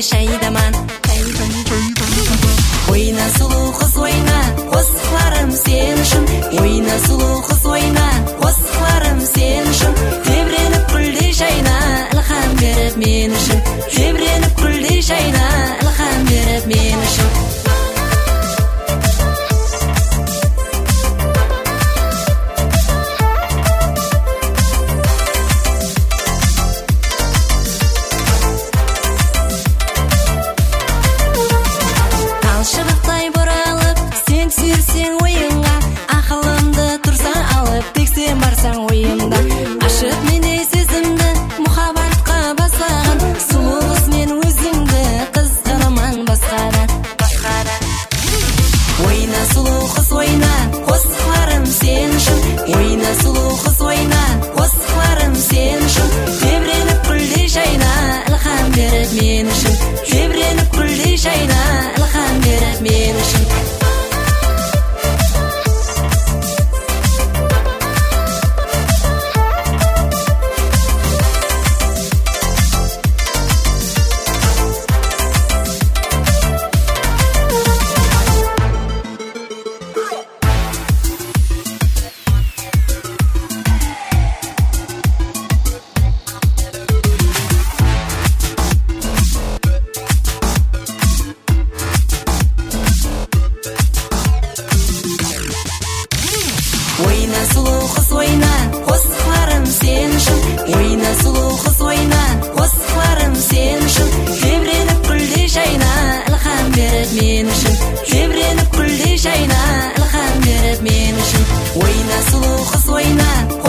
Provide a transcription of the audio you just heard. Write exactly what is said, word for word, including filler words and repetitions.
шайдаман. Ойна сұлу қыз ойна, қосқыларым сен үшін. Ойна сұлу қыз ойна, қосқыларым сен үшін. Тебіреніп гүлдей жайна, ілхам беріп мен үшін. Тебіреніп гүлдей жайна, ілхам беріп мен үшін. Шыбықтай бұралып, сен түсерсең ойыңа, ақылымды тұрса алып, тексен барсаң ойымда. Ашып менде сезімді, мұхаббатқа бастаған, сұлу қыз мен өзіңді қызғанаман басқадан. Ойна сұлу қыз ойна, қосқыларым сен үшін. Ойна сұлу қыз ойна, қосқыларым сен үшін. Тебіреніп гүлдей жайна, ілхам беріп мен үшін. Тебіреніп гүлдей жайна, ілхам беріп мен үшін. Ойна сұлу қыз ойна, қосқыларым сен үшін. Ойна сұлу қыз ойна, қосқыларым сен үшін. Тебіреніп гүлдей жайна, ілхам беріп мен үшін. Тебіреніп гүлдей жайна, ілхам беріп мен үшін. Ойна сұлу қыз ойна,